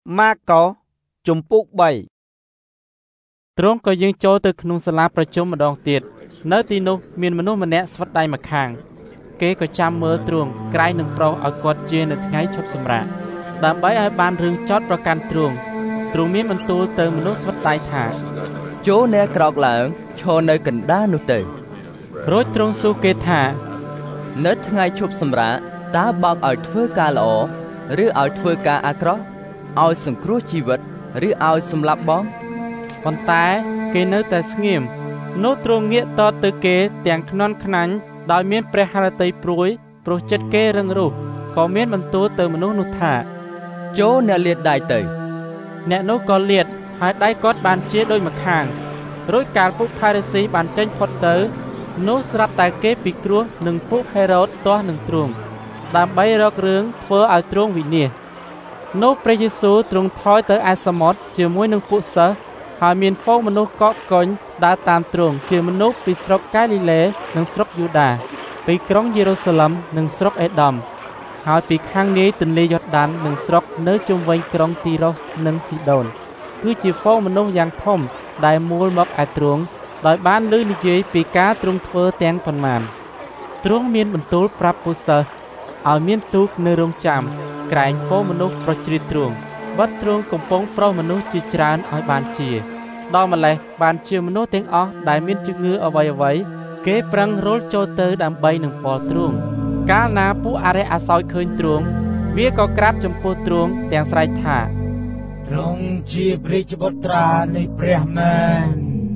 ម៉ាកុសជំពូក3ទ្រង់ក៏យាងចូលទៅក្នុងសាលាប្រជុំម្ដងទៀតនៅទីនោះមានមនុស្សម្នាក់ស្វិតដៃម្ខាងគេក៏ចាំមើលទ្រង់ក្រែងនឹងប្រុសឲ្យគាត់ជានៅថ្ងៃឈប់សម្រាកដើម្បីឲ្យបានរឿងចោទប្រកាន់ទ្រង់មានបន្ទូលទៅមនុស្សស្វិតដៃថាចូលអ្នកក្រោកឡើងឈរនៅកណ្ដាលនោះទៅរួចទ្រង់សួរគេថានៅថ្ងៃឈប់សម្រាកតើបោកឲ្យធ្វើការល្អឬឲ្យធ្វើការអាក្រក់ឲ្យសង្គ្រោះជីវិតឬឲ្យសម្លាប់បងប៉ុន្តែគេនៅតែស្ងៀមនោះទ្រង់ងាកតទៅគេទាំងខ្នន់ខ្នាញ់ដោយមានព្រះハរតីព្រួយព្រោះចិត្តគេរឹងរូសក៏មានបន្ទូលទៅមនុស្សនោះថាចូលអ្នកលាតដៃទៅអ្នកនោះក៏លាតហើយដៃគាត់បានជាដោយម្ខាងរួចកាលពួកផារីស៊ីបានចេញផុតទៅនោះស្រាប់តែគេពិគ្រោះនឹងពួកហេរ៉ូតទាស់នឹងទ្រង់ដើម្បីរករឿងធ្វើឲ្យទ្រង់វិនាសនោះព្រះយេស៊ូវទ្រង់ថយទៅឯសមុទ្រជាមួយនឹងពួកសិស្សហើយមានហ្វូងមនុស្សកកកុញដើរតាមទ្រង់ជាមនុស្សពីស្រុកកាលីលេនិងស្រុកយូដាពីក្រុងយេរូសាឡិមនិងស្រុកអេដមហើយពីខាងនាយទន្លេយ៉ូដាននិងស្រុកនៅជុំវិញក្រុងទីរ៉ូសនិងស៊ីដូនគឺជាហ្វូងមនុស្សយ៉ាងធំដែលមូលមកឯទ្រង់ដោយបានឮនិយាយពីការទ្រង់ធ្វើទាំងប៉ុន្មានទ្រង់មានបន្ទូលប្រាប់ពួកសិស្សឲ្យមានទូកនៅរង់ចាំក្រែងហ្វូងមនុស្សប្រជ្រៀតទ្រង់បាត់ទ្រង់កំពុងប្រោសមនុស្សជាច្រើនឲ្យបានជាដល់ម្លេះបានជាមនុស្សទាំងអស់ដែលមានជំងឺអ្វីគេប្រឹងរុលចូលទៅដើម្បីនឹងពលទ្រង់កាលណាពួកអរិយអសោចឃើញទ្រង់វាក៏ក្រាបចំពោះទ្រង់ទាំងស្រែកថាទ្រង់ជាព្រះរាជបុត្រានៃព្រះមែន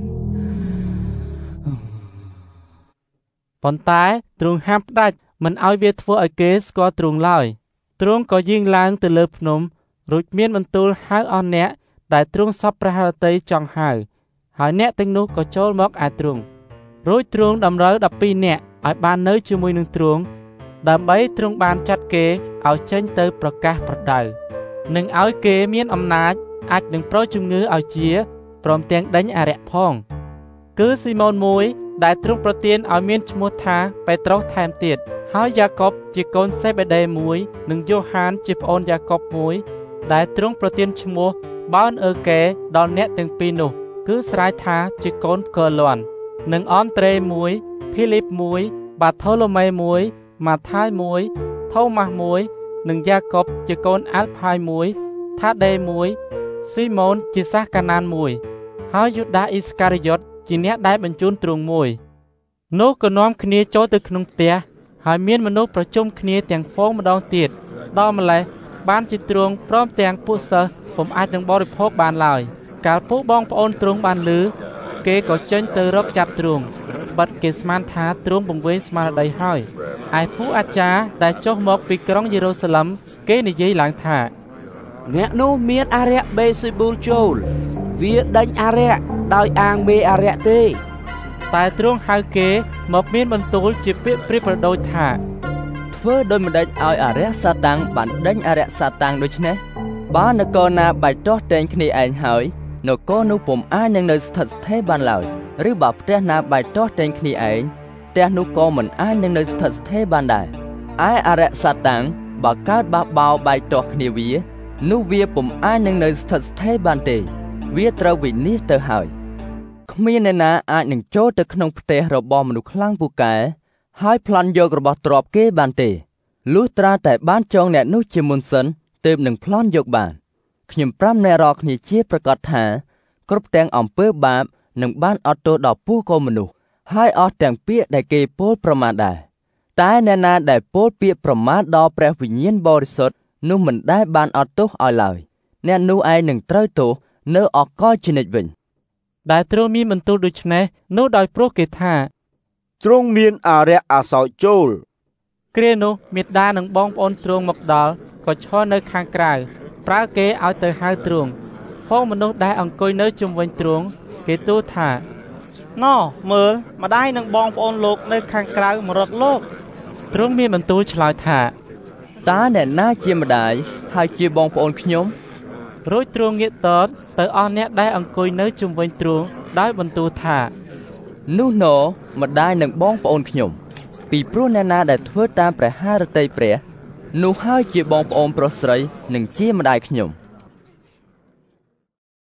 ប៉ុន្តែទ្រង់ហាមផ្ដាច់មិនឲ្យវាធ្វើឲ្យគេស្គាល់ទ្រង់ឡើយទ្រង់ក៏យាងឡើងទៅលើភ្នំរួចមានបន្ទូលហៅអស់អ្នកដែលទ្រង់សពព្រះハរតីចង់ហៅហើយអ្នកទាំងនោះក៏ចូលមកឯទ្រង់រួចទ្រង់តម្រូវ12នាក់ឲ្យបាននៅជាមួយនឹងទ្រង់ដើម្បីទ្រង់បានចាត់គេឲ្យចេញទៅប្រកាសប្រដៅនិងឲ្យគេមានអំណាចអាចនឹងប្រោសជំងឺឲ្យជាព្រមទាំងដេញអរិយផងគឺស៊ីម៉ូនមួយដែលទ្រង់ប្រទានឲ្យមានឈ្មោះថាពេត្រុសថែមទៀតហើយយ៉ាកុបជាកូនសេបេដេមួយនិងយ៉ូហានជាប្អូនយ៉ាកុបមួយដែលទ្រង់ប្រទានឈ្មោះបោនអឺកេដល់អ្នកទាំងពីរនោះគឺស្រែកថាជាកូនផ្គរលាន់និងអនត្រេមួយភីលីបមួយបាថូឡូមេមួយម៉ាថាយមួយថូម៉ាស់មួយនិងយ៉ាកុបជាកូនអាល់ផាយមួយថាដេមួយស៊ីម៉ូនជាសាសកាណានមួយហើយយូដាអ៊ីស្ការីយ៉ុតជាអ្នកដែលបញ្ជូនទ្រង់មួយនោះក៏នាំគ្នាចូលទៅក្នុងផ្ទះហើយមានមនុស្សប្រជុំគ្នាទាំងហ្វូងម្ដងទៀតដល់ម្លេះបានជាទ្រង់ព្រមទាំងពួកសិស្សពុំអាចនឹងបរិភោគបានឡើយកាលពួកបងប្អូនទ្រង់បានឮគេក៏ចេញទៅរកចាប់ទ្រង់បាត់គេស្មានថាទ្រង់ពង្វេងស្មារតីហើយឯពួកអាចារ្យដែលចុះមកពីក្រុងយេរូសាឡិមគេនិយាយឡើងថាអ្នកនោះមានអរិយបេស៊ីប៊ូលចូលវាដេញអរិយដោយអាងមេអរិយទេតែទ្រង់ហៅគេមកមានបន្ទូលជាពាក្យព្រាបប្រដូចថាធ្វើដោយមិនដេចឲ្យអរិយសាតាំងបានដេញអរិយសាតាំងដូច្នេះបើនគរណាបែកទាស់តែងគ្នាឯងហើយនគរនោះពុំអាចនឹងនៅស្ថិតស្ថេរបានឡើយឬបើផ្ទះណាបែកទាស់តែងគ្នាឯងផ្ទះនោះក៏មិនអាចនឹងនៅស្ថិតស្ថេរបានដែរឯអរិយសាតាំងបើកើតបះបោបែកទាស់គ្នាវានោះវាពុំអាចនឹងនៅស្ថិតស្ថេរបានទេវាត្រូវវិនាសទៅហើយគ្មានអ្នកណាអាចនឹងចូលទៅក្នុងផ្ទះរបស់មនុស្សខ្លាំងពូកែហើយប្លន់យករបស់ទ្រព្យគេបានទេលុះត្រាតែបានចងអ្នកនោះជាមុនសិនទើបនឹងប្លន់យកបានខ្ញុំប្រាប់អ្នករាល់គ្នាជាប្រកាសថាគ្រប់ទាំងអំពើបាបនឹងបានអត់ទោសដល់ពួកកូនមនុស្សហើយអស់ទាំងពាក្យដែលគេពោលប្រមាថដែរតែអ្នកណាដែលពោលពាក្យប្រមាថដល់ព្រះវិញ្ញាណបរិសុទ្ធនោះមិនដែលបានអត់ទោសឲ្យឡើយអ្នកនោះឯងនឹងត្រូវទោសនៅអកលជានិច្ចវិញដែលទ្រង់មានបន្ទូលដូច្នេះនោះដោយព្រោះគេថាទ្រង់មានអរិយអសោចចូលគ្រានោះមេដានិងបងប្អូនទ្រង់មកដល់ក៏ឈរនៅខាងក្រៅប្រើគេឲ្យទៅហៅទ្រង់ហ្វូងមនុស្សដែលអង្គុយនៅជុំវិញទ្រង់គេទូលថាណ៎មើលម្ដាយនិងបងប្អូនលោកនៅខាងក្រៅមករកលោកទ្រង់មានបន្ទូលឆ្លើយថាតើអ្នកណាជាម្ដាយហើយជាបងប្អូនខ្ញុំរួចទ្រង់ងាកតតទៅអស់អ្នកដែលអង្គុយនៅជុំវិញទ្រង់ដោយបន្ទូលថានោះណ៎ម្ដាយនិងបងប្អូនខ្ញុំពីព្រោះអ្នកណាដែលធ្វើតាមព្រះハរតីព្រះនោះហើយជាបងប្អូនប្រុសស្រីនិងជាម្ដាយខ្ញុំ